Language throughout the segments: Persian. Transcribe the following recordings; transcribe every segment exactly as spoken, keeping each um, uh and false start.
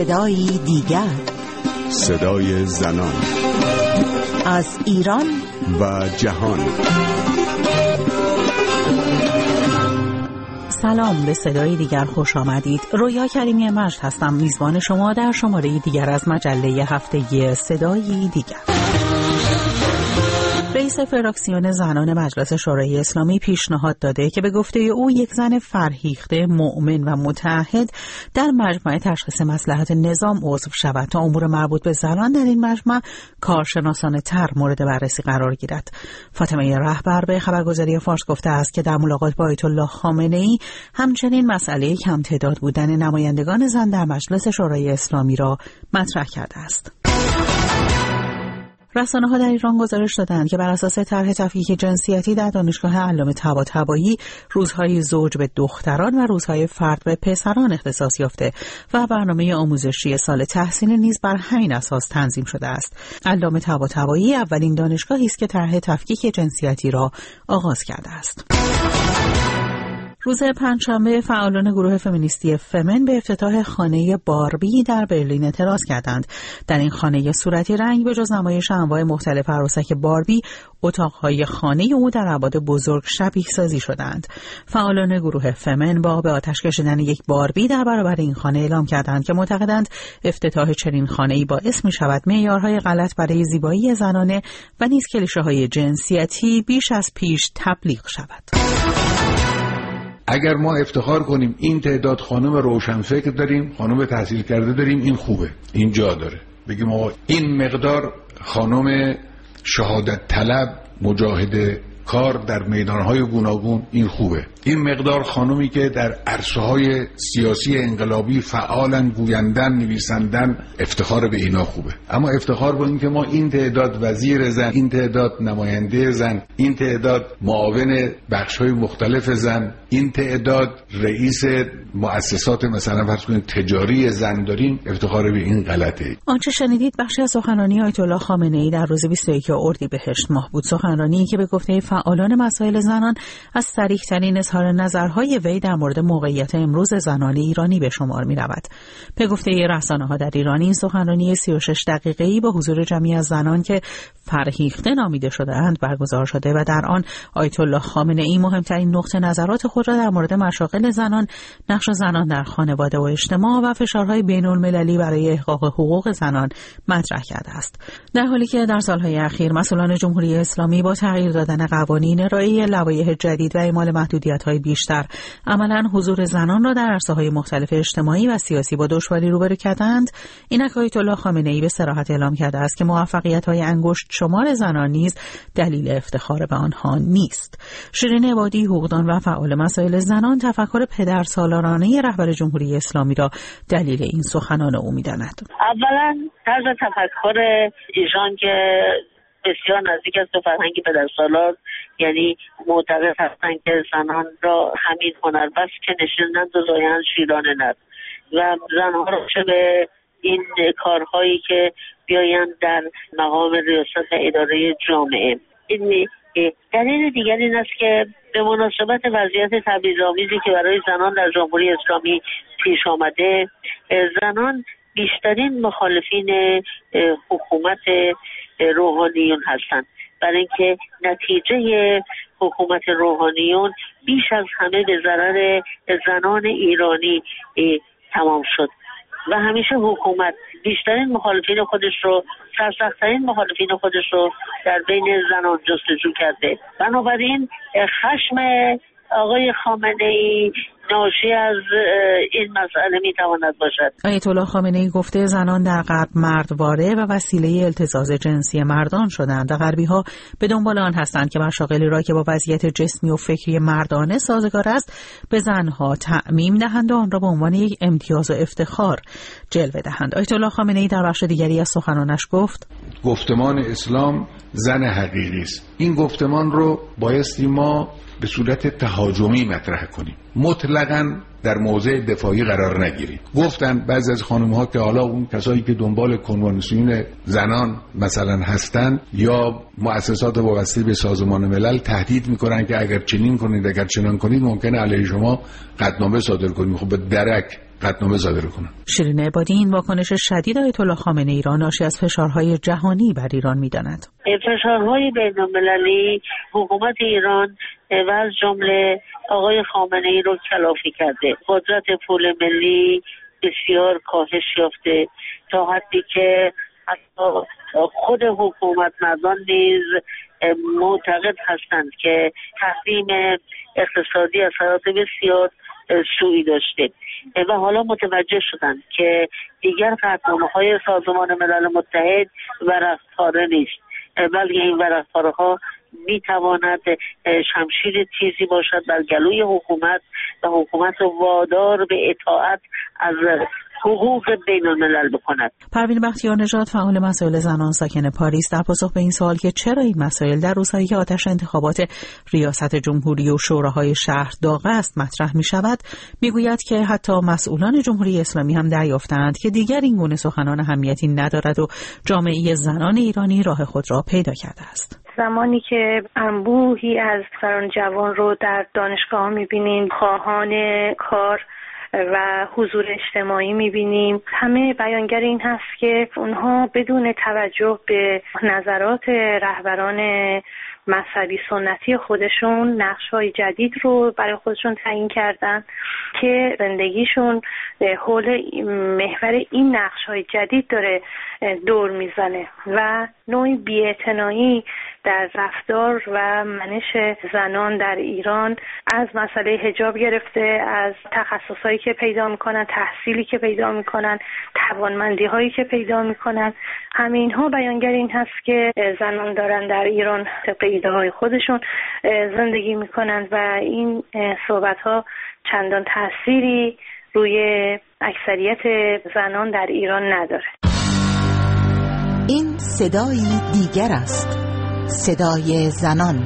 صدایی دیگر، صدای زنان از ایران و جهان. سلام، به صدای دیگر خوش آمدید. رویا کریمی مجد هستم، میزبان شما در شماره دیگر از مجله هفتگی صدای دیگر. رئیس فراکسیون زنان مجلس شورای اسلامی پیشنهاد داده که به گفته او یک زن فرهیخته، مؤمن و متعهد در مجمع تشخیص مصلحت نظام عضو شود تا امور مربوط به زنان در این مجمع کارشناسانه تر مورد بررسی قرار گیرد. فاطمه رهبر به خبرگزاری فارس گفته است که در ملاقات با آیت الله خامنه‌ای همچنین مسئله کم تعداد بودن نمایندگان زن در مجلس شورای اسلامی را مطرح کرده است. رسانه‌ها در ایران گزارش دادند که بر اساس طرح تفکیک جنسیتی در دانشگاه علامه طباطبایی روزهای زوج به دختران و روزهای فرد به پسران اختصاص یافته و برنامه آموزشی سال تحصیلی نیز بر همین اساس تنظیم شده است. علامه طباطبایی اولین دانشگاهی است که طرح تفکیک جنسیتی را آغاز کرده است. روز پنجشنبه فعالان گروه فمینیستی فمن به افتتاح خانه باربی در برلین اعتراض کردند. در این خانه صورتی رنگ به جز نمایش انواع مختلف عروسک باربی، اتاقهای خانه او در ابعاد بزرگ شبیه سازی شدند. فعالان گروه فمن با به آتش کشیدن یک باربی در برابر این خانه اعلام کردند که معتقدند افتتاح چنین خانه‌ای باعث می‌شود معیارهای غلط برای زیبایی زنانه و نیز کلیشه‌های جنسیتی بیش از پیش تبلیغ شود. اگر ما افتخار کنیم این تعداد خانم روشنفکر داریم، خانم تحصیل کرده داریم، این خوبه، این جا داره. بگیم آقا این مقدار خانم شهادت طلب، مجاهد کار در میدانهای گوناگون، این خوبه. این مقدار خانومی که در عرصه‌های سیاسی انقلابی فعالن، گویندن، نویسندن، افتخار به اینا خوبه. اما افتخار به این که ما این تعداد وزیر زن، این تعداد نماینده زن، این تعداد معاون بخش‌های مختلف زن، این تعداد رئیس مؤسسات مثلا فرض کنید تجاری زن داریم، افتخار به این غلطه. آنچه شنیدید بخشی از سخنرانی آیت الله خامنه‌ای در روز بیست و یکم اردیبهشت ماه بود. سخنرانی که به گفته فعالان مسائل زنان از صریح‌ترین اظهار نظرهای وی در مورد موقعیت امروز زنان ایرانی به شمار می رود. به گفته رسانه‌ها در ایران این سخنرانی سی و شش دقیقه‌ای با حضور جمعی از زنان که فرهیخته نامیده شده‌اند برگزار شده و در آن آیت الله خامنه‌ای مهمترین نقطه نظرات خود را در مورد مشاغل زنان، نقش زنان در خانواده و اجتماع و فشارهای بین‌المللی برای احقاق حقوق زنان مطرح کرده است. در حالی که در سالهای اخیر مسئولان جمهوری اسلامی با تغییر دادن قوانین، ارائه لوایح جدید و اعمال محدودیت‌های بیشتر عملاً حضور زنان را در عرصه‌های مختلف اجتماعی و سیاسی با دشواری روبرو کردند، اینک آیت الله خامنه‌ای به صراحت اعلام کرده است که موفقیت‌های انگشت شمار زنان نیز دلیل افتخار به آنها نیست. شیرین عبادی، حقوقدان و فعال مسائل زنان، تفکر پدرسالارانه رهبر جمهوری اسلامی را دلیل این سخنان او می‌داند. اولاً طرز تفکر ایشان که بسیار نزدیک است به فرهنگ پدرسالار، یعنی معتقد هستند که زنان را همین هنر بس که نشینند و زایند شیران نر و زنها را چه به این کارهایی که بیایند در مقام ریاست اداره جامعه. این دلیل دیگر این است که به مناسبت وضعیت تبعیض‌آمیزی که برای زنان در جمهوری اسلامی پیش آمده، زنان بیشترین مخالفین حکومت روحانیون هستند، برای اینکه نتیجه حکومت روحانیون بیش از همه به ضرر زنان ایرانی تمام شد و همیشه حکومت بیشترین مخالفین خودش رو، سرسخت‌ترین مخالفین خودش رو در بین زنان جستجو کرده. بنابراین خشم آقای خامنه‌ای ناشی از این مسئله میتواند باشد. آیت الله خامنه‌ای گفته زنان در غرب مردواره و وسیله التزاز جنسی مردان شدند و غربی‌ها به دنبال آن هستند که مشاغلی را که با وضعیت جسمی و فکری مردانه سازگار است به زنها تعمیم دهند و آن را به عنوان یک امتیاز و افتخار جلوه دهند. آیت الله خامنه‌ای در بخش دیگری از سخنانش گفت: گفتمان اسلام زن حقیقی است. این گفتمان رو بایستی ما به صورت تهاجمی مطرح کنیم، مطلقاً در موضع دفاعی قرار نگیریم. گفتن بعضی از خانم‌ها که حالا اون کسایی که دنبال کنوانسیون زنان مثلا هستن یا مؤسسات وابسته به سازمان ملل تهدید میکنن که اگر چنین کنید، اگر چنان کنید ممکنه علیه شما قطعنامه صادر کنیم. خب به درک قطعنامه صادر کنن. شیرین عبادی این واکنش شدید آیت الله خامنه ای را ناشی از فشارهای جهانی بر ایران می‌داند. فشارهای بین‌المللی حکومت ایران و از جمله آقای خامنه ای رو کلافی کرده. قدرت پول ملی بسیار کاهش یافته تا حدی که حتی خود حکومت مردان نیز معتقد هستند که تحریم اقتصادی اثرات بسیار سوئی داشته و حالا متوجه شدند که دیگر قطعنامه‌های سازمان ملل متحد ورق‌پاره نیست، بلکه این ورق‌پاره‌ها می تواند شمشیر تیزی باشد بر گلوی حکومت و حکومت وادار به اطاعت از حقوق بین الملل بکند. پروین بختیار نژاد فعال مسائل زنان ساکن پاریس در پاسخ به این سوال که چرا این مسائل در روزهایی که آتش انتخابات ریاست جمهوری و شوراهای شهر داغ است مطرح می شود، می گوید که حتی مسئولان جمهوری اسلامی هم دریافتند که دیگر این گونه سخنان اهمیتی ندارد و جامعه زنان ایرانی راه خود را پیدا کرده است. زمانی که انبوهی از زنان جوان رو در دانشگاه می‌بینیم، خواهان کار و حضور اجتماعی می‌بینیم، همه بیانگر این هست که اونها بدون توجه به نظرات رهبران مذهبی سنتی خودشون نقش‌های جدید رو برای خودشون تعیین کردن که زندگیشون حول محور این نقش‌های جدید داره دور میزنه و نوعی بی‌اعتنایی در رفتار و منش زنان در ایران از مسئله حجاب گرفته، از تخصصایی که پیدا میکنن، تحصیلی که پیدا میکنن، توانمندی هایی که پیدا میکنن، همه اینها بیانگر این هست که زنان دارن در ایران طبق ایده های خودشون زندگی میکنن و این صحبت ها چندان تأثیری روی اکثریت زنان در ایران نداره. این صدای دیگر است، صدای زنان.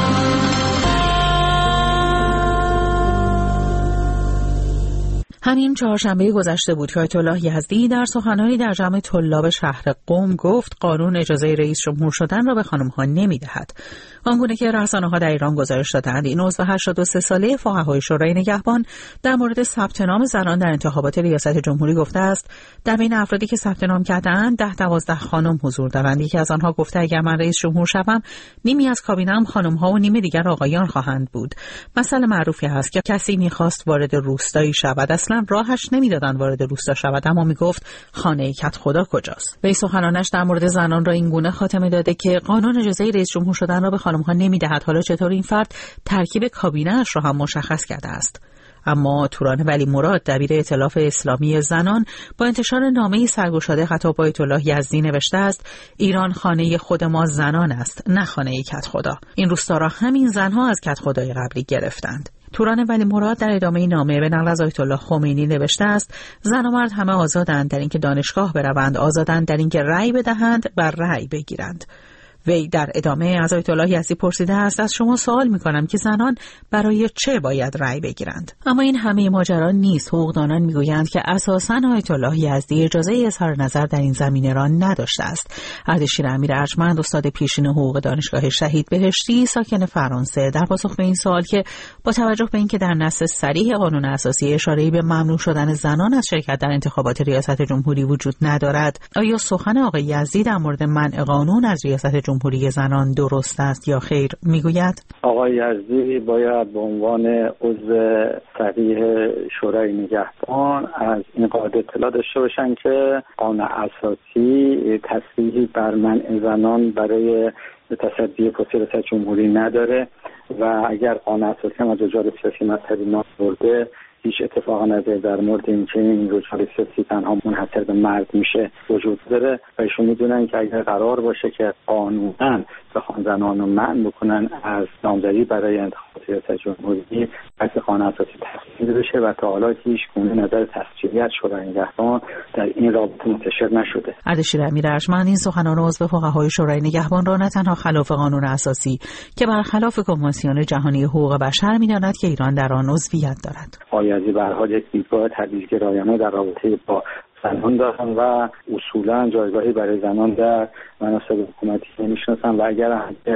همین چهارشنبه گذشته بود که آیت الله یزدی در سخنانی در جمع طلاب شهر قم گفت قانون اجازه رئیس جمهور شدن را به خانم‌ها نمی‌دهد. آنگونه که رسانه‌ها در ایران گزارش دادند، این عضو هشتاد و سه ساله فقهای شورای نگهبان در مورد ثبت نام زنان در انتخابات ریاست جمهوری گفته است در بین افرادی که ثبت نام کرده‌اند ده دوازده خانم حضور دارند. یکی از آنها گفته اگر من رئیس جمهور شوم نیمی از کابینه‌ام خانم‌ها و نیمه دیگر آقایان خواهند بود. مسئله معروفی است که کسی می‌خواست وارد روستایی شود، اصلا راهش نمیدادن وارد روستا شود، اما میگفت خانه کت خدا کجاست. وی سخنانش در مورد زنان را این گونه خاتمه داده که قانون اجازه رئیس جمهور شدن را به خانم‌ها نمیدهد، حالا چطور این فرد ترکیب کابینه‌اش را هم مشخص کرده است. اما توران ولی مراد دبیر ائتلاف اسلامی زنان با انتشار نامه‌ای سرگشاده خطاب به آیت الله یزدی نوشته است ایران خانه خود ما زنان است، نه خانه کت خدا. این روستا را همین زنها از کت خدای قبلی گرفتند. توران ولی مراد در ادامه نامه به نقل از آیت الله خمینی نوشته است زن و مرد همه آزادند در اینکه دانشگاه بروند، آزادند در اینکه رأی بدهند و رأی بگیرند. وی در ادامه از آیت الله یزدی پرسیده است از شما سوال می‌کنم که زنان برای چه باید رأی بگیرند؟ اما این همه ماجرا نیست. حقوقدانان میگویند که اساساً آیت الله یزدی اجازه اظهار نظر در این زمینه را نداشته است. اردشیر امیر ارجمند استاد پیشین حقوق دانشگاه شهید بهشتی ساکن فرانسه در پاسخ به این سوال که با توجه به اینکه در نص صریح قانون اساسی اشاره‌ای به ممنوع شدن زنان از شرکت در انتخابات ریاست جمهوری وجود ندارد، آیا سخن آقای یزدی در مورد منع قانون از ریاست جمهوری زنان درست است یا خیر؟ میگوید آقای یزدی باید به عنوان عضو صریح شورای نگهبان از این قاعده اطلاع داشته باشن که قانون اساسی تصریحی بر منع زنان برای تصدی پست ریاست جمهوری نداره و اگر قانون اساسی هم از رجال سیاسی مذهبی نام برده هیچ اتفاق نداره در مورد اینکه این رجال سیاسی تنها منحصر به مرد میشه وجود داره و ایشون میدونن که اگر قرار باشه که قانونا بخوان زنان رو منع بکنن از نامزدی برای انتخابات ریاست جمهوری پس قانون اساسی تصویب بشه و تا حالا هیچ گونه نظر تسجیلیت شورای نگهبان در این رابطه منتشر نشده. اردشیر امیر ارجمند این سخنان عضو فقهای شورای نگهبان را نه تنها خلاف قانون اساسی که برخلاف کنوانسیون جهانی حقوق بشر می‌داند که ایران در آن عضویت دارد. آیزی به هر حال یک دیدگاه تبعیض‌گرایانه در رابطه با زنان دارن و اصولا جایگاهی برای زنان در مناصب حکومتی نمی‌شناسن و اگر هم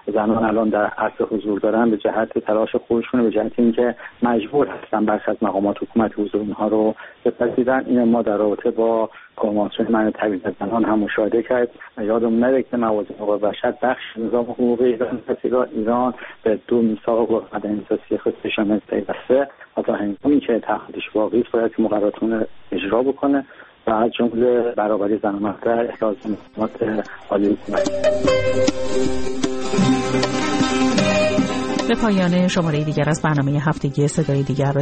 زنان الان در عصر حضور دارن به جهت تلاش خودشون، به جهت اینکه مجبور هستن برخی از مقامات حکومت حضور اینها رو بپذیرن. این ما در رابطه با کنوانسیون منع تبعیض زنان هم مشاهده کرد. یادمون نره که موازین حقوق بشر بخش نظام حقوقی ایران ایران به دو میثاق حقوق مدنی اساسی خودش شامل پیوسته و تا هنگامی که تعهدش واقعی است باید که مقرراتون اجرا بکنه و از جمله برابری زن و مرد در احراز مقامات عالی حکومت. به پایان شماره دیگر از برنامه هفتگی صدای دیگر